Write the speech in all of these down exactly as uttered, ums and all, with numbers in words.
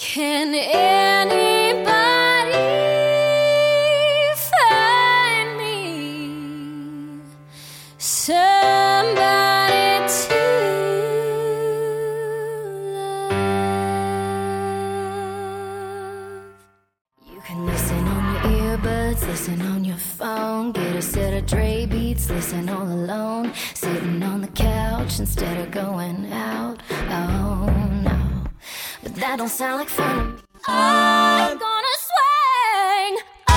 Can anybody find me somebody to love? You can listen on your earbuds, listen on your phone, get a set of Dre beats, listen all alone, sitting on the couch instead of going out. Oh no, but that don't sound like fun. I'm gonna swing,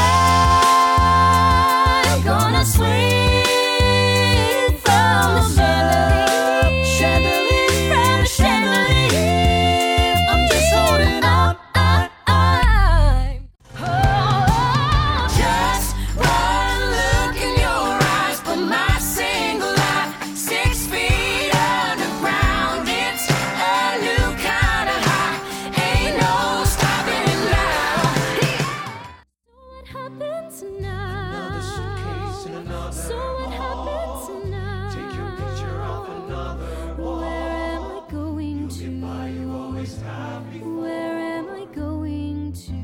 I'm gonna swing from the chandelier, chandelier, from the chandelier. I'm just holding on. I'm oh, just one look in your eyes, but my single life, six feet underground. It's a new kind of high, ain't no stopping it now. So what happens now? Another suitcase and another So what happens wall. now? Take your picture off another wall. Where am I going to? Get by, you always have before. Where am I going to?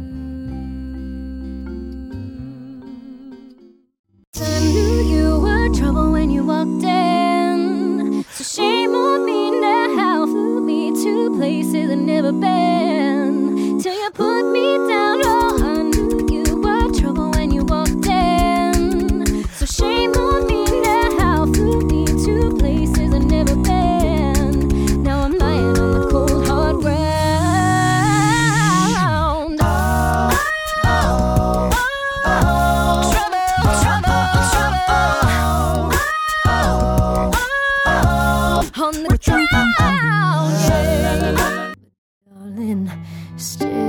I knew you were trouble when you walked in. So shame on me now. Flew me to places I've never been. Till you put me down. Oh, I knew you were trouble when you walked in. So shame on me now. Flew me to places I've never been. Now I'm lying on the cold hard ground. Oh, oh, oh, trouble, trouble, trouble. On the ground, yeah. Darling, stay